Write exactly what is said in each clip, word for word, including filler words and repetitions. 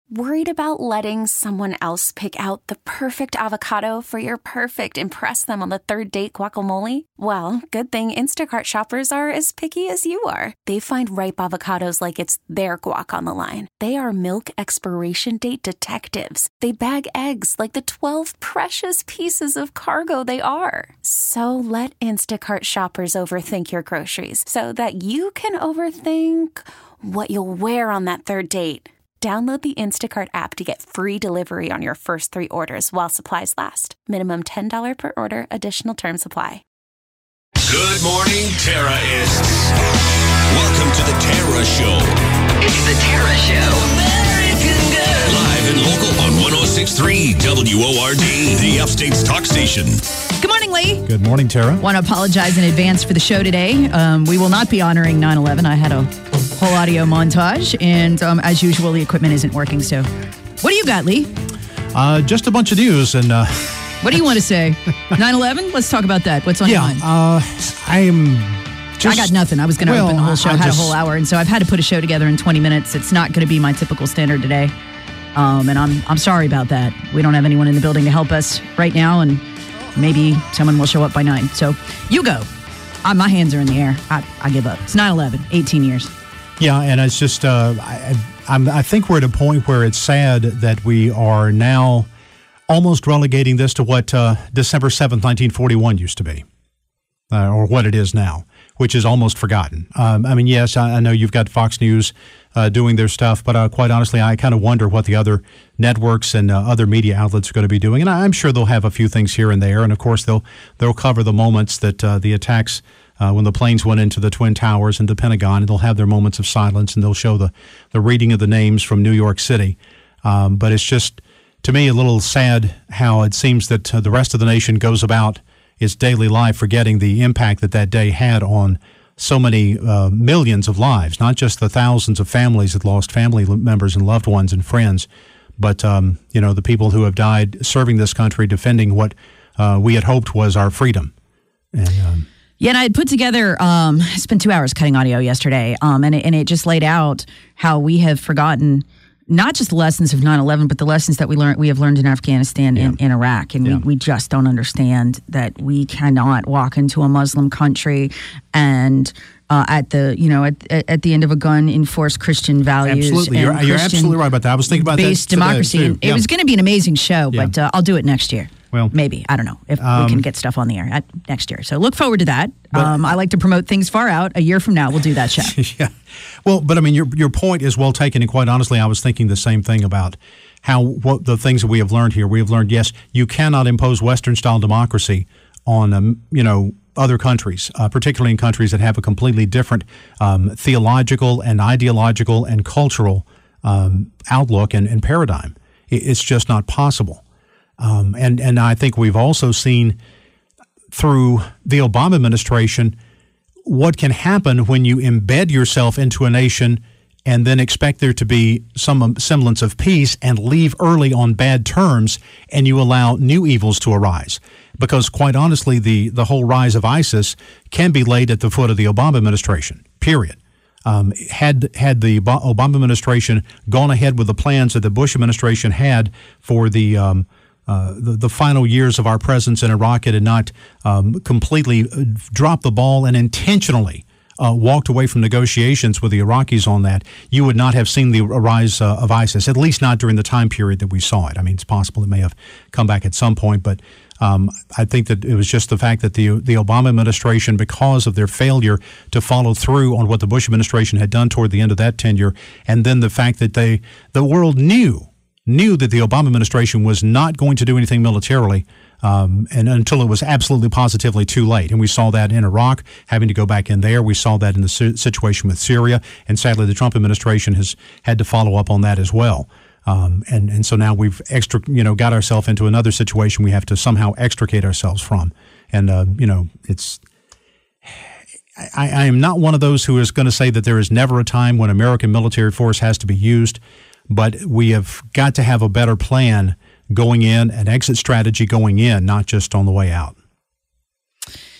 Worried about letting someone else pick out the perfect avocado for your perfect impress them on the third date guacamole? Well, good thing Instacart shoppers are as picky as you are. They find ripe avocados like it's their guac on the line. They are milk expiration date detectives. They bag eggs like the twelve precious pieces of cargo they are. So let Instacart shoppers overthink your groceries so that you can overthink what you'll wear on that third date. Download the Instacart app to get free delivery on your first three orders while supplies last. Minimum ten dollars per order. Additional terms apply. Good morning, Terraists. Welcome to the Tara Show. It's the Tara Show. American Girl. Live and local on one oh six point three W O R D, the Upstate's talk station. Good morning, Lee. Good morning, Tara. Want to apologize in advance for the show today. Um, we will not be honoring nine eleven. I had a whole audio montage, and um, as usual, the equipment isn't working. So, what do you got, Lee? Uh, just a bunch of news, and uh, what do you want to say? nine eleven? Let's talk about that. What's on yeah, your mind? uh, I am. Just, I got nothing. I was going to well, open the whole show. I I had just, a whole hour, and so I've had to put a show together in twenty minutes. It's not going to be my typical standard today, um, and I'm I'm sorry about that. We don't have anyone in the building to help us right now, and maybe someone will show up by nine. So you go. Uh, my hands are in the air. I, I give up. It's nine eleven, eighteen years. Yeah, and it's just, uh, I, I'm, I think we're at a point where it's sad that we are now almost relegating this to what uh, December seventh, nineteen forty-one used to be, uh, or what it is now, which is almost forgotten. Um, I mean, yes, I, I know you've got Fox News uh, doing their stuff, but uh, quite honestly, I kind of wonder what the other networks and uh, other media outlets are going to be doing. And I'm sure they'll have a few things here and there, and of course, they'll they'll cover the moments that uh, the attacks Uh, when the planes went into the Twin Towers and the Pentagon, and they'll have their moments of silence, and they'll show the, the reading of the names from New York City. Um, but it's just, to me, a little sad how it seems that uh, the rest of the nation goes about its daily life forgetting the impact that that day had on so many uh, millions of lives, not just the thousands of families that lost family members and loved ones and friends, but um, you know, the people who have died serving this country, defending what uh, we had hoped was our freedom. And um, Yeah, and I had put together, um, I spent two hours cutting audio yesterday, um, and, it, and it just laid out how we have forgotten not just the lessons of nine eleven, but the lessons that we learned we have learned in Afghanistan yeah. and in Iraq. And yeah. we, we just don't understand that we cannot walk into a Muslim country and uh, at the you know at, at the end of a gun enforce Christian values. Absolutely, and you're, Christian you're absolutely right about that. I was thinking about that based democracy. Today, and it yeah. was going to be an amazing show, Yeah. but uh, I'll do it next year. Well, maybe. I don't know if um, we can get stuff on the air at next year. So look forward to that. Um, I like to promote things far out. A year from now, we'll do that show. Yeah. Well, but I mean, your your point is well taken. And quite honestly, I was thinking the same thing about how what the things that we have learned here. We have learned, yes, you cannot impose Western-style democracy on, um, you know, other countries, uh, particularly in countries that have a completely different um, theological and ideological and cultural um, outlook and, and paradigm. It, it's just not possible. Um, and, and I think we've also seen through the Obama administration what can happen when you embed yourself into a nation and then expect there to be some semblance of peace and leave early on bad terms, and you allow new evils to arise. Because quite honestly, the, the whole rise of ISIS can be laid at the foot of the Obama administration, period. Um, had had the Obama administration gone ahead with the plans that the Bush administration had for the um, Uh, the, the final years of our presence in Iraq, it had not um, completely dropped the ball and intentionally uh, walked away from negotiations with the Iraqis on that, you would not have seen the rise uh, of ISIS, at least not during the time period that we saw it. I mean, it's possible it may have come back at some point, but um, I think that it was just the fact that the the Obama administration, because of their failure to follow through on what the Bush administration had done toward the end of that tenure, and then the fact that they the world knew knew that the Obama administration was not going to do anything militarily um, and until it was absolutely positively too late. And we saw that in Iraq, having to go back in there. We saw that in the situation with Syria. And sadly, the Trump administration has had to follow up on that as well. Um, and, and so now we've extra, you know, got ourselves into another situation we have to somehow extricate ourselves from. And, uh, you know, it's I, I am not one of those who is going to say that there is never a time when American military force has to be used. But we have got to have a better plan going in, an exit strategy going in, not just on the way out.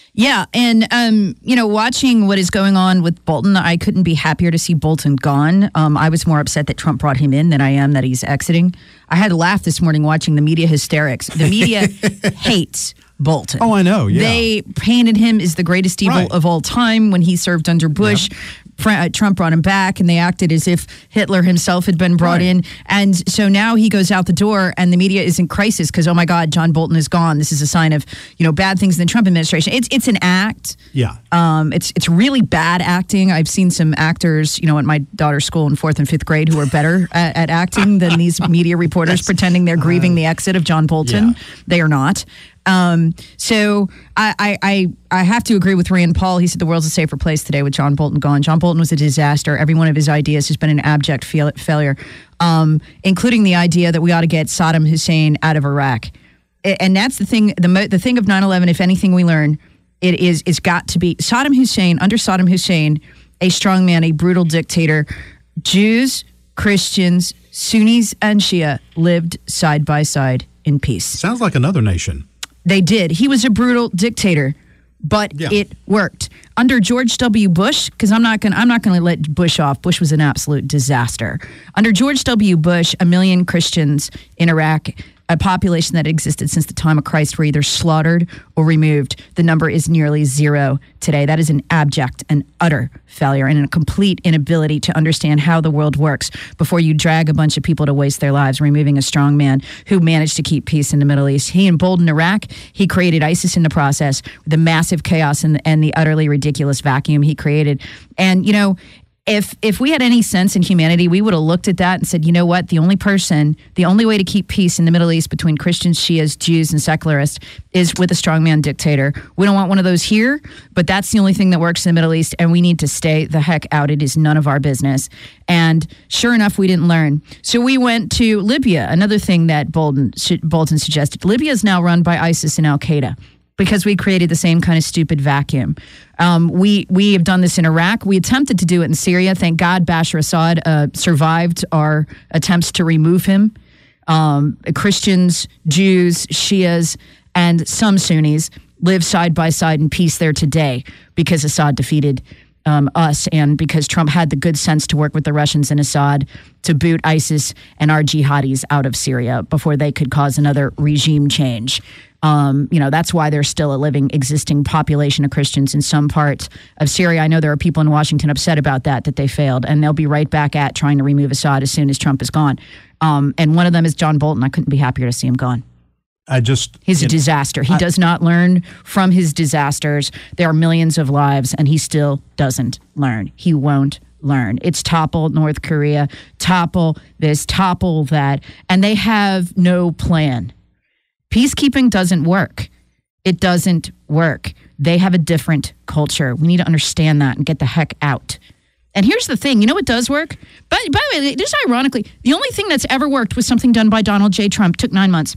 Yeah, and um, you know, watching what is going on with Bolton, I couldn't be happier to see Bolton gone. Um, I was more upset that Trump brought him in than I am that he's exiting. I had to laugh this morning watching the media hysterics. The media hates Bolton. Oh, I know. Yeah, they painted him as the greatest evil Right. of all time when he served under Bush. Yep. Fr- uh, Trump brought him back, and they acted as if Hitler himself had been brought Right. in. And so now he goes out the door, and the media is in crisis because, oh my God, John Bolton is gone. This is a sign of, you know, bad things in the Trump administration. It's it's an act. Yeah. Um, it's it's really bad acting. I've seen some actors, you know, at my daughter's school in fourth and fifth grade who are better at, at acting than these media reporters pretending they're grieving the exit of John Bolton. Yeah. They are not. Um, so I, I, I, I have to agree with Rand Paul. He said the world's a safer place today with John Bolton gone. John Bolton was a disaster. Every one of his ideas has been an abject fail- failure, um, including the idea that we ought to get Saddam Hussein out of Iraq. A- And that's the thing, the, mo- the thing of nine eleven, if anything we learn, it is, it's got to be Saddam Hussein, under Saddam Hussein, a strong man, a brutal dictator. Jews, Christians, Sunnis, and Shia lived side by side in peace. Sounds like another nation. They did. He was a brutal dictator, but Yeah. it worked. Under George W. Bush, because I'm not going I'm not going to let Bush off. Bush was an absolute disaster. Under George W. Bush, a million Christians in Iraq, a population that existed since the time of Christ, were either slaughtered or removed. The number is nearly zero today. That is an abject and utter failure and a complete inability to understand how the world works before you drag a bunch of people to waste their lives, removing a strong man who managed to keep peace in the Middle East. He emboldened Iraq. He created ISIS in the process, the massive chaos and, and the utterly ridiculous vacuum he created. And, you know, If if we had any sense in humanity, we would have looked at that and said, you know what, the only person, the only way to keep peace in the Middle East between Christians, Shias, Jews, and secularists is with a strongman dictator. We don't want one of those here, but that's the only thing that works in the Middle East, and we need to stay the heck out. It is none of our business. And sure enough, we didn't learn. So we went to Libya, another thing that Bolton, Bolton suggested. Libya is now run by ISIS and Al-Qaeda, because we created the same kind of stupid vacuum. Um, we we have done this in Iraq. We attempted to do it in Syria. Thank God Bashar Assad uh, survived our attempts to remove him. Um, Christians, Jews, Shias, and some Sunnis live side by side in peace there today because Assad defeated um, us and because Trump had the good sense to work with the Russians and Assad to boot ISIS and our jihadis out of Syria before they could cause another regime change. Um, you know, that's why there's still a living, existing population of Christians in some parts of Syria. I know there are people in Washington upset about that, that they failed, and they'll be right back at trying to remove Assad as soon as Trump is gone. Um, and one of them is John Bolton. I couldn't be happier to see him gone. I just... He's a it, disaster. He I, does not learn from his disasters. There are millions of lives, and he still doesn't learn. He won't learn. It's topple North Korea, topple this, topple that, and they have no plan. Peacekeeping doesn't work. It doesn't work. They have a different culture. We need to understand that and get the heck out. And here's the thing. You know what does work? But by the way, just ironically, the only thing that's ever worked was something done by Donald J. Trump. Took nine months.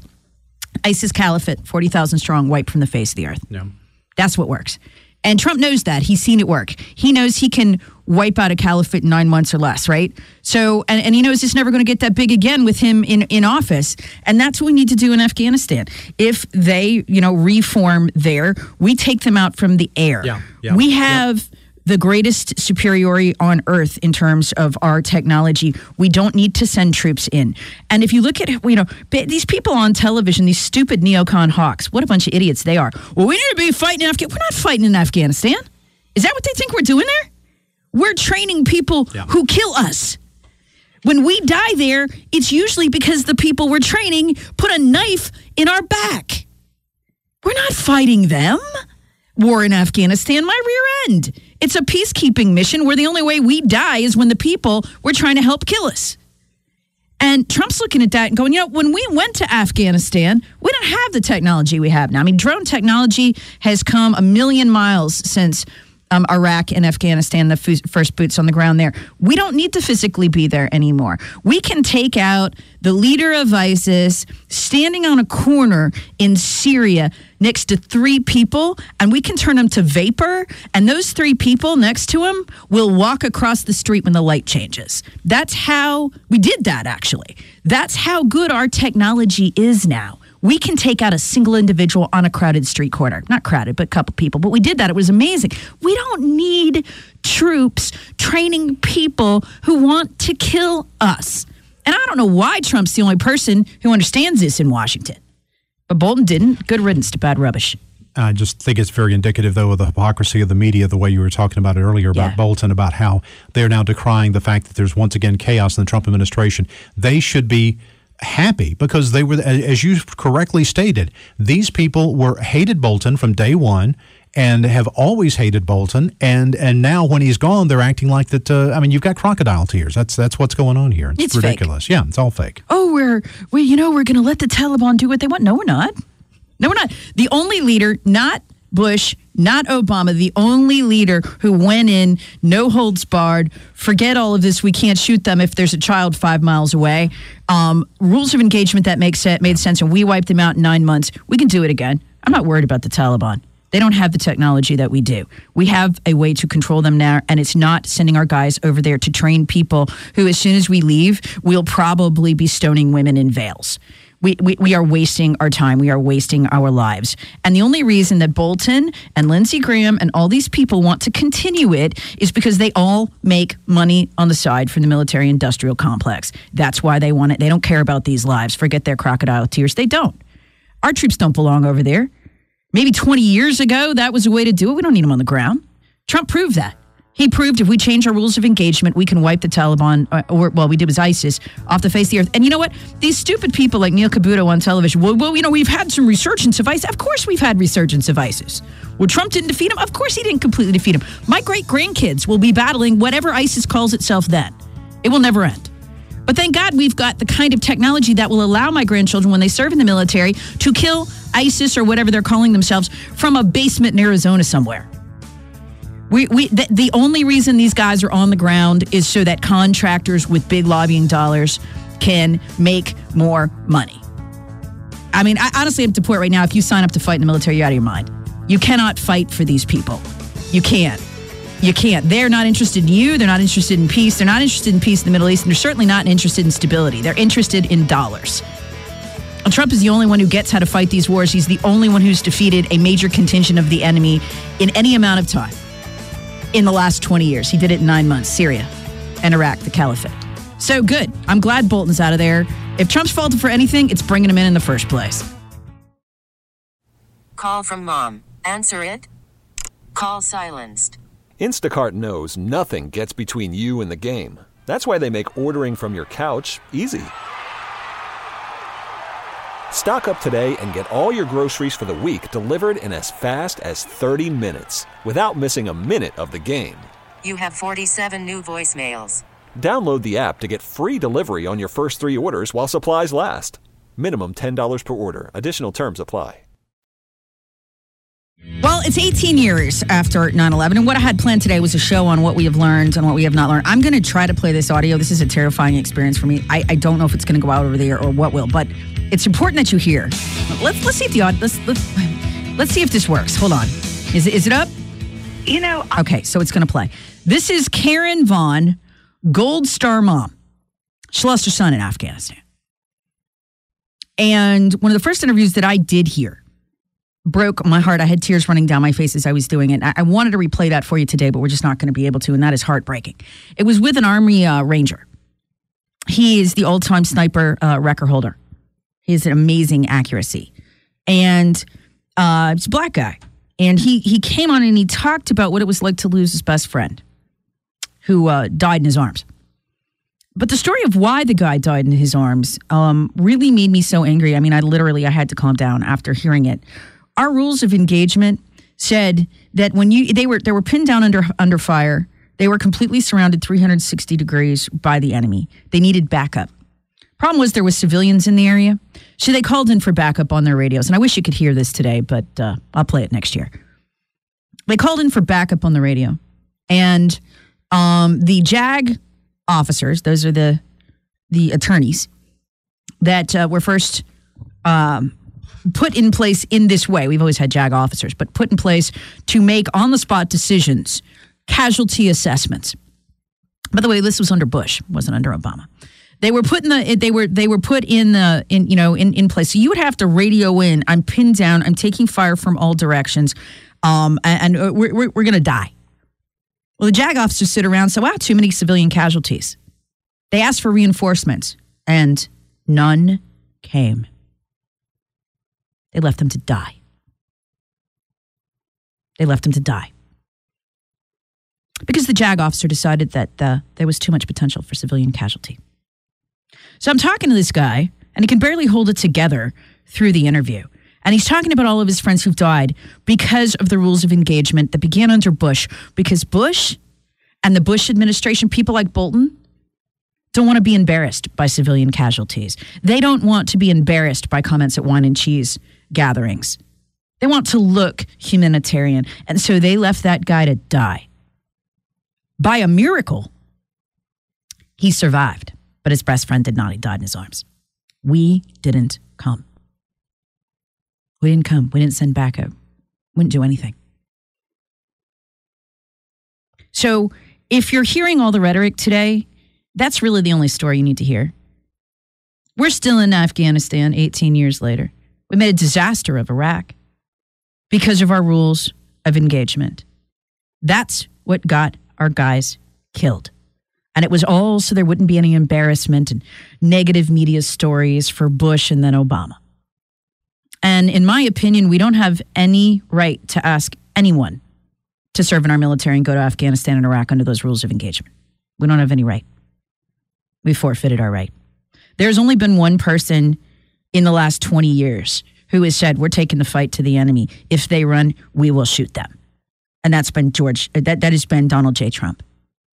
ISIS caliphate, forty thousand strong, wiped from the face of the earth. Yeah. That's what works. And Trump knows that. He's seen it work. He knows he can wipe out a caliphate in nine months or less, right? So, and, and he knows it's never going to get that big again with him in, in office. And that's what we need to do in Afghanistan. If they, you know, reform there, we take them out from the air. Yeah, yeah, we have... Yeah. the greatest superiority on earth in terms of our technology. We don't need to send troops in. And if you look at, you know, these people on television, these stupid neocon hawks, what a bunch of idiots they are. Well, we need to be fighting in Afghanistan. We're not fighting in Afghanistan. Is that what they think we're doing there? We're training people yeah. who kill us. When we die there, it's usually because the people we're training put a knife in our back. We're not fighting them. War in Afghanistan, my rear end. It's a peacekeeping mission where the only way we die is when the people we're trying to help kill us. And Trump's looking at that and going, you know, when we went to Afghanistan, we don't have the technology we have now. I mean, drone technology has come a million miles since um, Iraq and Afghanistan, the f- first boots on the ground there. We don't need to physically be there anymore. We can take out the leader of ISIS standing on a corner in Syria next to three people, and we can turn them to vapor, and those three people next to him will walk across the street when the light changes. That's how we did that, actually. That's how good our technology is now. We can take out a single individual on a crowded street corner. Not crowded, but a couple people. But we did that. It was amazing. We don't need troops training people who want to kill us. And I don't know why Trump's the only person who understands this in Washington. But Bolton didn't. Good riddance to bad rubbish. I just think it's very indicative, though, of the hypocrisy of the media, the way you were talking about it earlier about yeah. Bolton, about how they're now decrying the fact that there's once again chaos in the Trump administration. They should be happy because they were, as you correctly stated, these people were hated Bolton from day one and have always hated Bolton. And and now when he's gone, they're acting like that. Uh, I mean, you've got crocodile tears. That's that's what's going on here. It's, it's ridiculous. Fake. Yeah, it's all fake. Oh, we're, we, you know, we're going to let the Taliban do what they want. No, we're not. No, we're not. The only leader, not Bush, not Obama, the only leader who went in, no holds barred, forget all of this, we can't shoot them if there's a child five miles away. Um, rules of engagement that makes sense, made sense, and we wiped them out in nine months. We can do it again. I'm not worried about the Taliban. They don't have the technology that we do. We have a way to control them now, and it's not sending our guys over there to train people who, as soon as we leave, we'll probably be stoning women in veils. We, we we are wasting our time. We are wasting our lives. And the only reason that Bolton and Lindsey Graham and all these people want to continue it is because they all make money on the side from the military-industrial complex. That's why they want it. They don't care about these lives. Forget their crocodile tears. They don't. Our troops don't belong over there. Maybe twenty years ago, that was a way to do it. We don't need them on the ground. Trump proved that. He proved if we change our rules of engagement, we can wipe the Taliban, or, well, we did was ISIS, off the face of the earth. And you know what? These stupid people like Neil Cavuto on television, well, well, you know, we've had some resurgence of ISIS. Of course we've had resurgence of ISIS. Well, Trump didn't defeat him? Of course he didn't completely defeat him. My great-grandkids will be battling whatever ISIS calls itself then. It will never end. But thank God we've got the kind of technology that will allow my grandchildren, when they serve in the military, to kill ISIS or whatever they're calling themselves from a basement in Arizona somewhere. We, we, the, the only reason these guys are on the ground is so that contractors with big lobbying dollars can make more money. I mean, I honestly am to the point right now, if you sign up to fight in the military, you're out of your mind. You cannot fight for these people. You can't. You can't. They're not interested in you. They're not interested in peace. They're not interested in peace in the Middle East. And they're certainly not interested in stability. They're interested in dollars. And Trump is the only one who gets how to fight these wars. He's the only one who's defeated a major contingent of the enemy in any amount of time. In the last twenty years. He did it in nine months. Syria and Iraq, the caliphate. So good. I'm glad Bolton's out of there. If Trump's faulted for anything, it's bringing him in in the first place. Call from mom. Answer it. Call silenced. Instacart knows nothing gets between you and the game. That's why they make ordering from your couch easy. Stock up today and get all your groceries for the week delivered in as fast as thirty minutes without missing a minute of the game. You have forty-seven new voicemails. Download the app to get free delivery on your first three orders while supplies last. Minimum ten dollars per order. Additional terms apply. Well, it's eighteen years after nine eleven, and what I had planned today was a show on what we have learned and what we have not learned. I'm going to try to play this audio. This is a terrifying experience for me. I, I don't know if it's going to go out over the air or what will, but it's important that you hear. Let's let's see if the audio, let's let's let's see if this works. Hold on, is it is it up? You know. Okay, so it's going to play. This is Karen Vaughn, Gold Star mom. She lost her son in Afghanistan, and one of the first interviews that I did hear broke my heart. I had tears running down my face as I was doing it. I, I wanted to replay that for you today, but we're just not going to be able to, and that is heartbreaking. It was with an Army uh, Ranger. He is the old-time sniper uh, record holder. He has an amazing accuracy. And uh, he's a black guy. And he he came on and he talked about what it was like to lose his best friend who uh, died in his arms. But the story of why the guy died in his arms um, really made me so angry. I mean, I literally, I had to calm down after hearing it. Our rules of engagement said that when you they were they were pinned down under under fire, they were completely surrounded three hundred sixty degrees by the enemy. They needed backup. Problem was there was civilians in the area, so they called in for backup on their radios. And I wish you could hear this today, but uh, I'll play it next year. They called in for backup on the radio, and um, the JAG officers, those are the the attorneys that uh, were first Um, put in place in this way. We've always had JAG officers, but put in place to make on-the-spot decisions, casualty assessments. By the way, this was under Bush, wasn't under Obama. They were put in the they were they were put in the in you know in, in place. So you would have to radio in. I'm pinned down. I'm taking fire from all directions, um, and, and we're we're, we're going to die. Well, the JAG officers sit around and say, "Wow, too many civilian casualties." They asked for reinforcements, and none came. They left them to die. They left them to die because the JAG officer decided that uh, there was too much potential for civilian casualty. So I'm talking to this guy, and he can barely hold it together through the interview. And he's talking about all of his friends who've died because of the rules of engagement that began under Bush. Because Bush and the Bush administration, people like Bolton, don't want to be embarrassed by civilian casualties. They don't want to be embarrassed by comments at wine and cheese gatherings. They want to look humanitarian. And so they left that guy to die. By a miracle, he survived. But his best friend did not. He died in his arms. We didn't come. We didn't come. We didn't send backup. Wouldn't do anything. So if you're hearing all the rhetoric today, that's really the only story you need to hear. We're still in Afghanistan eighteen years later. We made a disaster of Iraq because of our rules of engagement. That's what got our guys killed. And it was all so there wouldn't be any embarrassment and negative media stories for Bush and then Obama. And in my opinion, we don't have any right to ask anyone to serve in our military and go to Afghanistan and Iraq under those rules of engagement. We don't have any right. We forfeited our right. There's only been one person in the last twenty years who has said, we're taking the fight to the enemy. If they run, we will shoot them. And that's been George, that, that has been Donald J. Trump.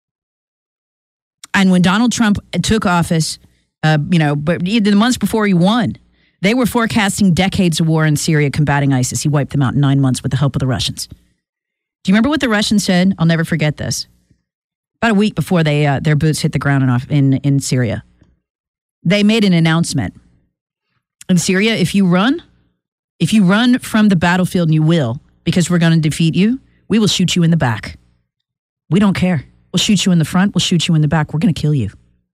And when Donald Trump took office, uh, you know, but the months before he won, they were forecasting decades of war in Syria combating ISIS. He wiped them out in nine months with the help of the Russians. Do you remember what the Russians said? I'll never forget this. About a week before they uh, their boots hit the ground in, in, in Syria, they made an announcement. In Syria, if you run, if you run from the battlefield, and you will, because we're going to defeat you, we will shoot you in the back. We don't care. We'll shoot you in the front. We'll shoot you in the back. We're going to kill you.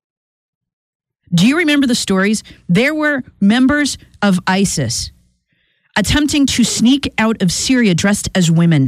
Do you remember the stories? There were members of ISIS attempting to sneak out of Syria dressed as women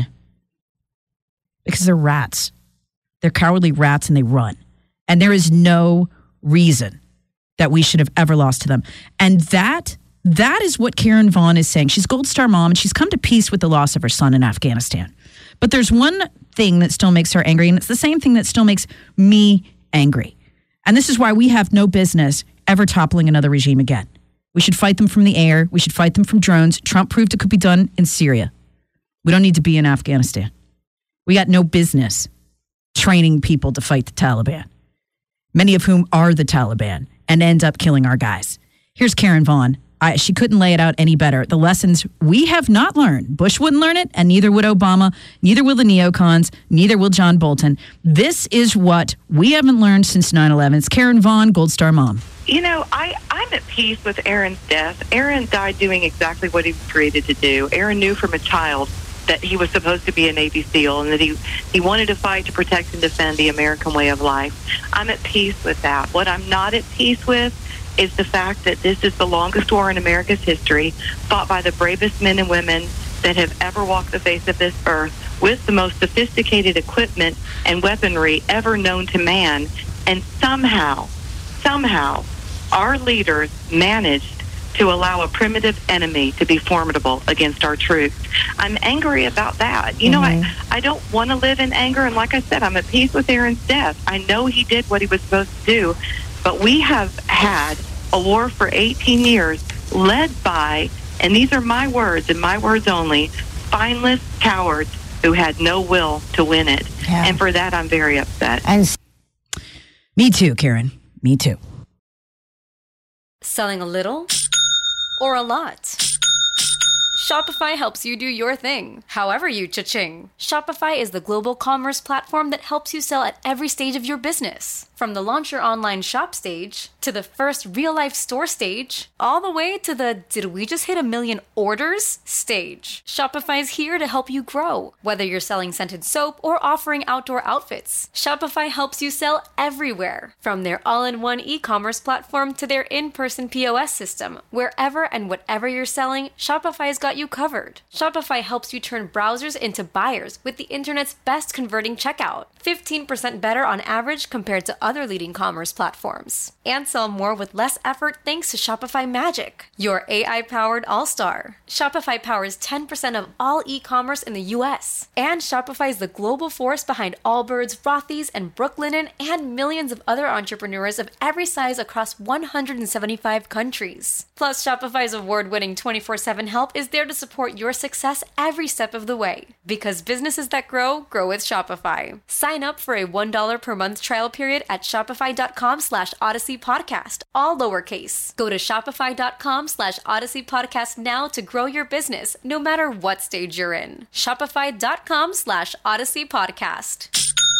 because they're rats. They're cowardly rats and they run. And there is no reason that we should have ever lost to them. And that that is what Karen Vaughn is saying. She's Gold Star mom and she's come to peace with the loss of her son in Afghanistan. But there's one thing that still makes her angry, and it's the same thing that still makes me angry. And this is why we have no business ever toppling another regime again. We should fight them from the air. We should fight them from drones. Trump proved it could be done in Syria. We don't need to be in Afghanistan. We got no business training people to fight the Taliban, many of whom are the Taliban, and end up killing our guys. Here's Karen Vaughn. I, she couldn't lay it out any better. The lessons we have not learned. Bush wouldn't learn it, and neither would Obama, neither will the neocons, neither will John Bolton. This is what we haven't learned since nine eleven. It's Karen Vaughn, Gold Star mom. You know, I, I'm at peace with Aaron's death. Aaron died doing exactly what he was created to do. Aaron knew from a child that he was supposed to be a Navy SEAL and that he, he wanted to fight to protect and defend the American way of life. I'm at peace with that. What I'm not at peace with is the fact that this is the longest war in America's history, fought by the bravest men and women that have ever walked the face of this earth, with the most sophisticated equipment and weaponry ever known to man. And somehow, somehow, our leaders managed to allow a primitive enemy to be formidable against our troops. I'm angry about that. You know, mm-hmm. I, I don't want to live in anger. And like I said, I'm at peace with Aaron's death. I know he did what he was supposed to do. But we have had a war for eighteen years led by, and these are my words and my words only, spineless cowards who had no will to win it. Yeah. And for that, I'm very upset. And me too, Karen. Me too. Selling a little or a lot? Shopify helps you do your thing, however you cha-ching. Shopify is the global commerce platform that helps you sell at every stage of your business. From the launch your online shop stage, to the first real-life store stage, all the way to the did we just hit a million orders stage. Shopify is here to help you grow. Whether you're selling scented soap or offering outdoor outfits, Shopify helps you sell everywhere. From their all-in-one e-commerce platform to their in-person P O S system, wherever and whatever you're selling, Shopify's got you covered. Shopify helps you turn browsers into buyers with the internet's best converting checkout. fifteen percent better on average compared to other leading commerce platforms. And sell more with less effort thanks to Shopify Magic, your A I-powered all-star. Shopify powers ten percent of all e-commerce in the U S. And Shopify is the global force behind Allbirds, Rothy's, and Brooklinen, and millions of other entrepreneurs of every size across one hundred seventy-five countries. Plus, Shopify's award-winning twenty-four seven help is there to support your success every step of the way. Because businesses that grow, grow with Shopify. Sign up for a one dollar per month trial period at shopify.com slash Odyssey Podcast, all lowercase. Go to shopify.com slash Odyssey Podcast now to grow your business, no matter what stage you're in. Shopify.com slash Odyssey Podcast.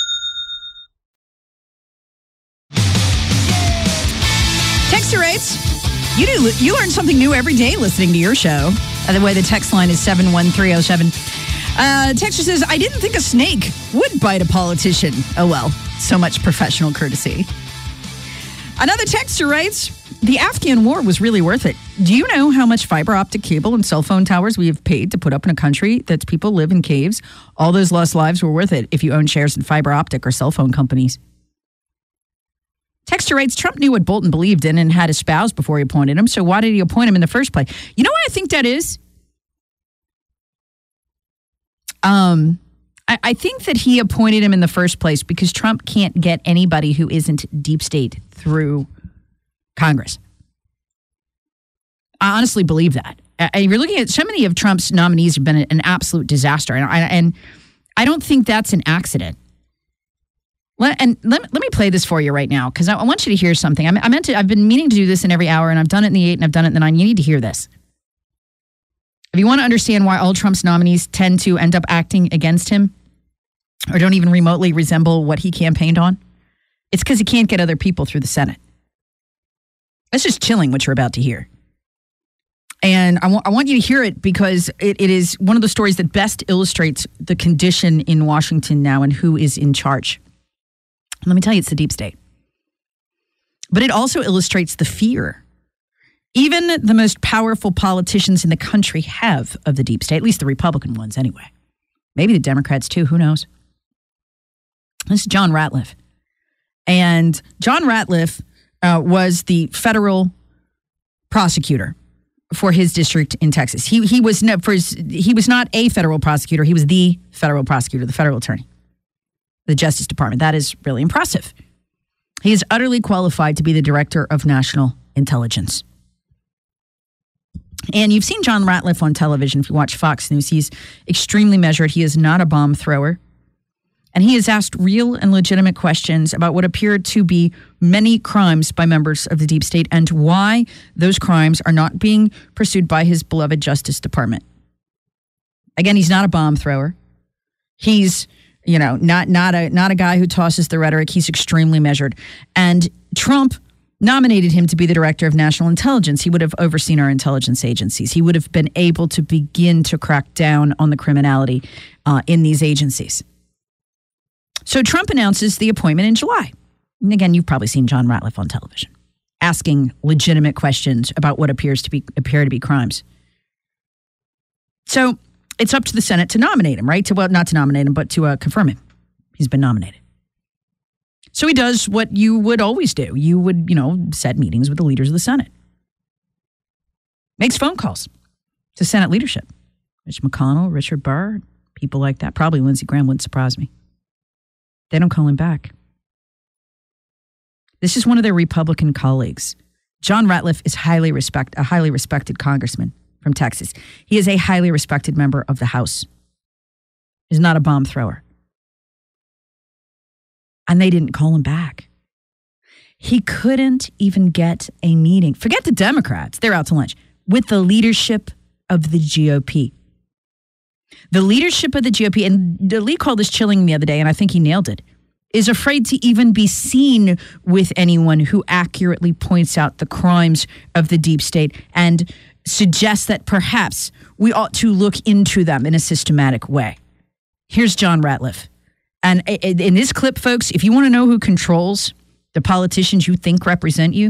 Texture rates. You do. You learn something new every day listening to your show. By the way, the text line is seven one three oh seven. Uh, Texture says, I didn't think a snake would bite a politician. Oh, well, so much professional courtesy. Another texter writes, the Afghan war was really worth it. Do you know how much fiber optic cable and cell phone towers we have paid to put up in a country that people live in caves? All those lost lives were worth it if you own shares in fiber optic or cell phone companies. Texter writes, Trump knew what Bolton believed in and had espoused before he appointed him, so why did he appoint him in the first place? You know what I think that is? Um, I, I think that he appointed him in the first place because Trump can't get anybody who isn't deep state through Congress. I honestly believe that. I, you're looking at so many of Trump's nominees have been an absolute disaster, and I, and I don't think that's an accident. Let, and let, let me play this for you right now because I, I want you to hear something. I, I meant to. I've been meaning to do this in every hour, and I've done it in the eight, and I've done it in the nine. You need to hear this. If you want to understand why all Trump's nominees tend to end up acting against him or don't even remotely resemble what he campaigned on, it's because he can't get other people through the Senate. That's just chilling what you're about to hear. And I, w- I want you to hear it because it, it is one of the stories that best illustrates the condition in Washington now and who is in charge. Let me tell you, it's the deep state. But it also illustrates the fear even the most powerful politicians in the country have of the deep state, at least the Republican ones anyway. Maybe the Democrats too, who knows? This is John Ratliff. And John Ratliff uh, was the federal prosecutor for his district in Texas. He he was no, for his, he was not a federal prosecutor. He was the federal prosecutor, the federal attorney, the Justice Department. That is really impressive. He is utterly qualified to be the director of national intelligence. And you've seen John Ratliff on television. If you watch Fox News, he's extremely measured. He is not a bomb thrower. And he has asked real and legitimate questions about what appear to be many crimes by members of the deep state and why those crimes are not being pursued by his beloved Justice Department. Again, he's not a bomb thrower. He's, you know, not not a not a guy who tosses the rhetoric. He's extremely measured. And Trump nominated him to be the director of national intelligence. He would have overseen our intelligence agencies. He would have been able to begin to crack down on the criminality uh, in these agencies. So Trump announces the appointment in July. And again, you've probably seen John Ratliff on television asking legitimate questions about what appears to be appear to be crimes. So it's up to the Senate to nominate him, right? To well, not to nominate him, but to uh, confirm him. He's been nominated. So he does what you would always do. You would, you know, set meetings with the leaders of the Senate. Makes phone calls to Senate leadership. Mitch McConnell, Richard Burr, people like that. Probably Lindsey Graham, wouldn't surprise me. They don't call him back. This is one of their Republican colleagues. John Ratliff is highly respect, a highly respected congressman from Texas. He is a highly respected member of the House. He's not a bomb thrower. And they didn't call him back. He couldn't even get a meeting. Forget the Democrats. They're out to lunch. With the leadership of the G O P. The leadership of the G O P, and Lee called this chilling the other day, and I think he nailed it. is afraid to even be seen with anyone who accurately points out the crimes of the deep state and suggests that perhaps we ought to look into them in a systematic way. Here's John Ratliff. And in this clip, folks, if you want to know who controls the politicians you think represent you,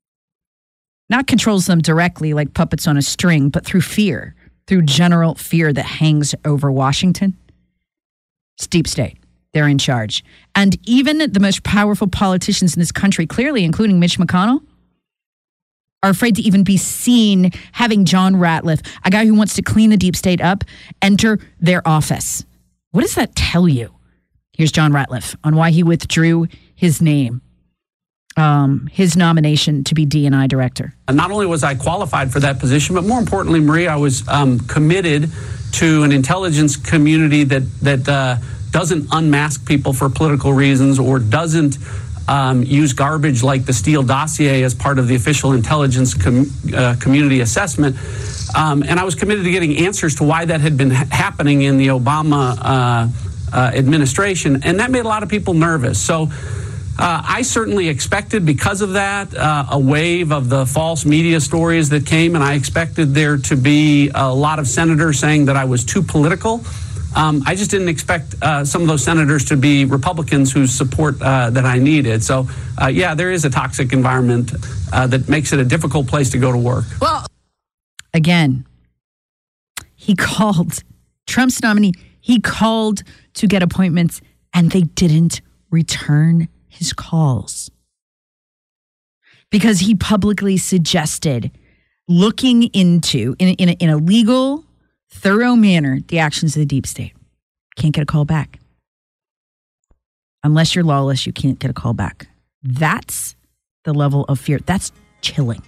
not controls them directly like puppets on a string, but through fear, through general fear that hangs over Washington, it's deep state. They're in charge. And even the most powerful politicians in this country, clearly including Mitch McConnell, are afraid to even be seen having John Ratliff, a guy who wants to clean the deep state up, enter their office. What does that tell you? Here's John Ratliff on why he withdrew his name, um, his nomination to be D and I director. Not only was I qualified for that position, but more importantly, Marie, I was um, committed to an intelligence community that that uh, doesn't unmask people for political reasons or doesn't um, use garbage like the Steele dossier as part of the official intelligence com- uh, community assessment. Um, and I was committed to getting answers to why that had been ha- happening in the Obama uh, uh, administration. And that made a lot of people nervous. So uh, I certainly expected, because of that, uh, a wave of the false media stories that came. And I expected there to be a lot of senators saying that I was too political. Um, I just didn't expect uh, some of those senators to be Republicans whose support uh, that I needed. So, uh, yeah, there is a toxic environment uh, that makes it a difficult place to go to work. Well, again, he called Trump's nominee. He called to get appointments, and they didn't return his calls because he publicly suggested looking into, in, in, a, in a legal, thorough manner, the actions of the deep state. Can't get a call back. Unless you're lawless, you can't get a call back. That's the level of fear. That's chilling.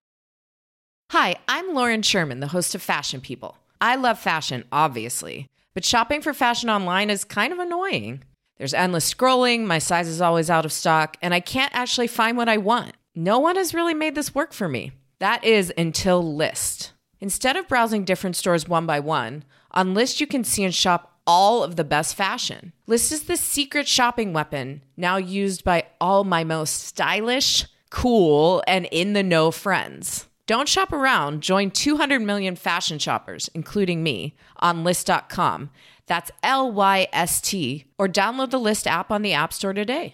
Hi, I'm Lauren Sherman, the host of Fashion People. I love fashion, obviously, but shopping for fashion online is kind of annoying. There's endless scrolling, my size is always out of stock, and I can't actually find what I want. No one has really made this work for me. That is until Lyst. Instead of browsing different stores one by one, on Lyst you can see and shop all of the best fashion. Lyst is the secret shopping weapon now used by all my most stylish, cool, and in-the-know friends. Don't shop around. Join two hundred million fashion shoppers, including me, on Lyst dot com. That's L Y S T. Or download the Lyst app on the App Store today.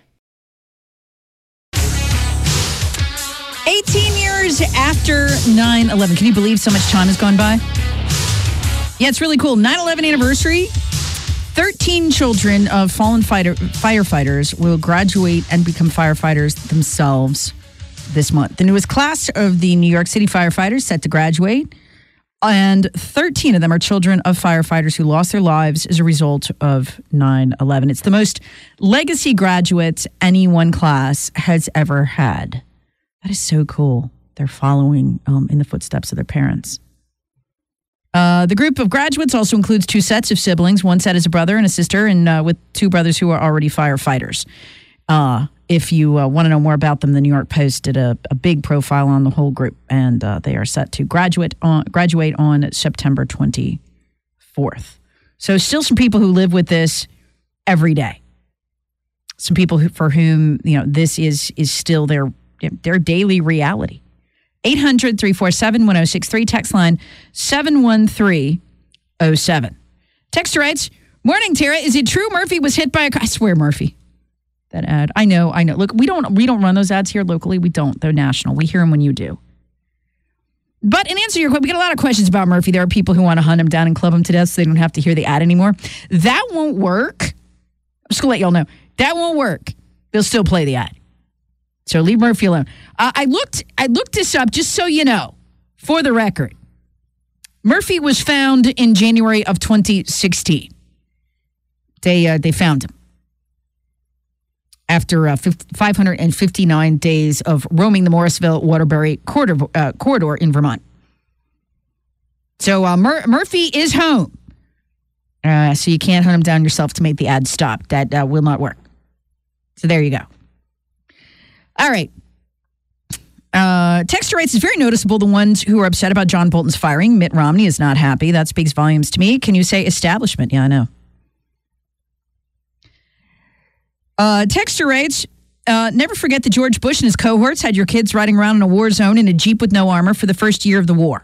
eighteen years after nine eleven. Can you believe so much time has gone by? Yeah, it's really cool. nine eleven anniversary. thirteen children of fallen fighter, firefighters will graduate and become firefighters themselves this month. The newest class of the New York City firefighters set to graduate, and thirteen of them are children of firefighters who lost their lives as a result of nine eleven. It's the most legacy graduates any one class has ever had. That is so cool. They're following um, in the footsteps of their parents. Uh, the group of graduates also includes two sets of siblings. One set is a brother and a sister, and uh, with two brothers who are already firefighters. Uh, if you uh, want to know more about them, the New York Post did a, a big profile on the whole group, and uh, they are set to graduate on, graduate on September twenty-fourth. So still some people who live with this every day. Some people who, for whom, you know, this is is still their their daily reality. eight hundred, three four seven, one oh six three, text line seven one three oh seven. Texter writes, "Morning, Tara. Is it true Murphy was hit by a car?" I swear, Murphy. That ad. I know, I know. Look, we don't we don't run those ads here locally. We don't. They're national. We hear them when you do. But in answer to your question, we get a lot of questions about Murphy. There are people who want to hunt him down and club him to death so they don't have to hear the ad anymore. That won't work. I'm just going to let y'all know. That won't work. They'll still play the ad. So leave Murphy alone. Uh, I looked I looked this up just so you know, for the record. Murphy was found in January of twenty sixteen. They uh, they found him after uh, five hundred fifty-nine days of roaming the Morrisville-Waterbury corridor, uh, corridor in Vermont. So uh, Mur- Murphy is home. Uh, so you can't hunt him down yourself to make the ad stop. That uh, will not work. So there you go. All right. Uh, Texter writes, it's very noticeable the ones who are upset about John Bolton's firing. Mitt Romney is not happy. That speaks volumes to me. Can you say establishment? Yeah, I know. Uh, texture rates. Uh, never forget that George Bush and his cohorts had your kids riding around in a war zone in a Jeep with no armor for the first year of the war.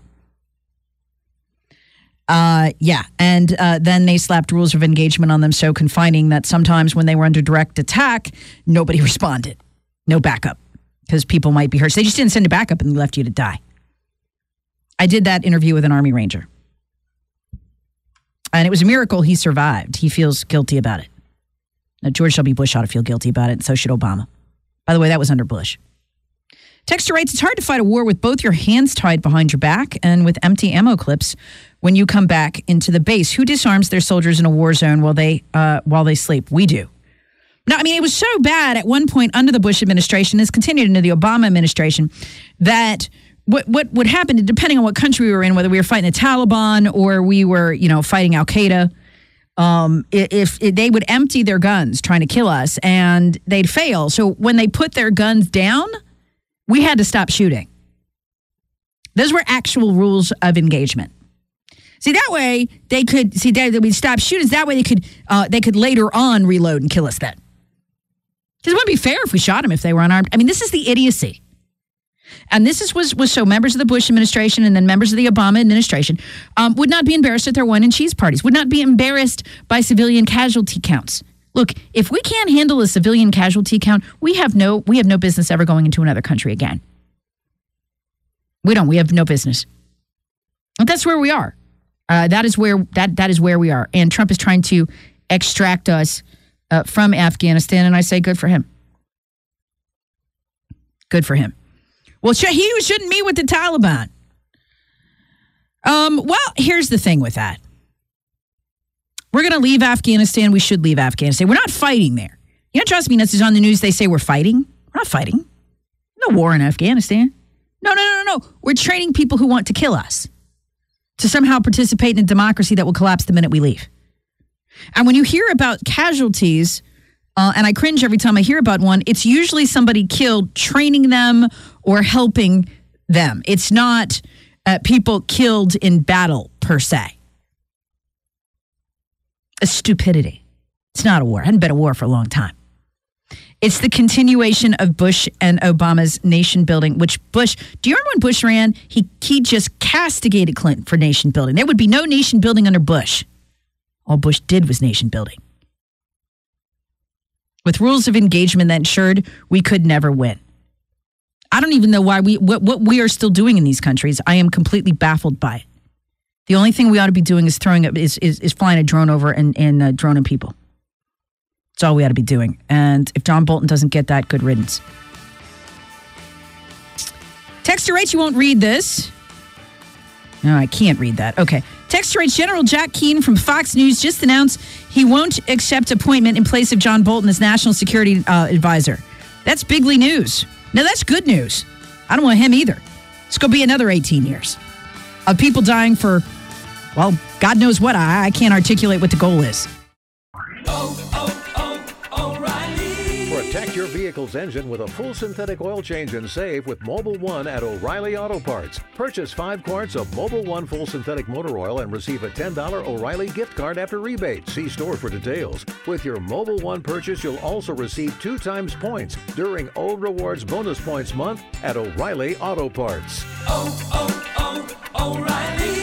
Uh, yeah, and uh, then they slapped rules of engagement on them so confining that sometimes when they were under direct attack, nobody responded. No backup, because people might be hurt. So they just didn't send a backup and left you to die. I did that interview with an Army Ranger. And it was a miracle he survived. He feels guilty about it. Now, George W. Bush ought to feel guilty about it, and so should Obama. By the way, that was under Bush. Texture writes, it's hard to fight a war with both your hands tied behind your back and with empty ammo clips when you come back into the base. Who disarms their soldiers in a war zone while they uh, while they sleep? We do. Now, I mean, it was so bad at one point under the Bush administration, it's continued into the Obama administration, that what what would happen, depending on what country we were in, whether we were fighting the Taliban or we were, you know, fighting Al-Qaeda, Um, if, if they would empty their guns trying to kill us and they'd fail. So when they put their guns down, we had to stop shooting. Those were actual rules of engagement. See, that way they could see that we'd stop shooting. That way they could uh, they could later on reload and kill us then. Because it wouldn't be fair if we shot them if they were unarmed. I mean, this is the idiocy. And this is, was, was so members of the Bush administration and then members of the Obama administration um, would not be embarrassed at their wine and cheese parties, would not be embarrassed by civilian casualty counts. Look, if we can't handle a civilian casualty count, we have no we have no business ever going into another country again. We don't. We have no business. But that's where we are. Uh, that is where that that is where we are. And Trump is trying to extract us uh, from Afghanistan, and I say good for him. Good for him. Well, he shouldn't meet with the Taliban. Um, well, here's the thing with that. We're going to leave Afghanistan. We should leave Afghanistan. We're not fighting there. You know, trust me, this is on the news. They say we're fighting. We're not fighting. No war in Afghanistan. No, no, no, no, no. We're training people who want to kill us to somehow participate in a democracy that will collapse the minute we leave. And when you hear about casualties, Uh, and I cringe every time I hear about one, it's usually somebody killed training them or helping them. It's not uh, people killed in battle, per se. A stupidity. It's not a war. It hadn't been a war for a long time. It's the continuation of Bush and Obama's nation building, which Bush, do you remember when Bush ran? He, he just castigated Clinton for nation building. There would be no nation building under Bush. All Bush did was nation building. With rules of engagement that ensured we could never win. I don't even know why we what, what we are still doing in these countries. I am completely baffled by it. The only thing we ought to be doing is throwing up is is, is flying a drone over and and uh, droning people. That's all we ought to be doing. And if John Bolton doesn't get that, good riddance. Texture rates, you won't read this. No, I can't read that. Okay. Texture rates, General Jack Keane from Fox News just announced he won't accept appointment in place of John Bolton as National Security uh, Advisor. That's bigly news. Now, that's good news. I don't want him either. It's going to be another eighteen years of people dying for, well, God knows what. I, I can't articulate what the goal is. Oh, oh, oh, O'Reilly. Protect your vehicle's engine with a full synthetic oil change and save with Mobil one at O'Reilly Auto Parts. Purchase five quarts of Mobil one full synthetic motor oil and receive a ten dollars O'Reilly gift card after rebate. See store for details. With your Mobil one purchase, you'll also receive two times points during O Rewards Bonus Points Month at O'Reilly Auto Parts. Oh, oh, oh, O'Reilly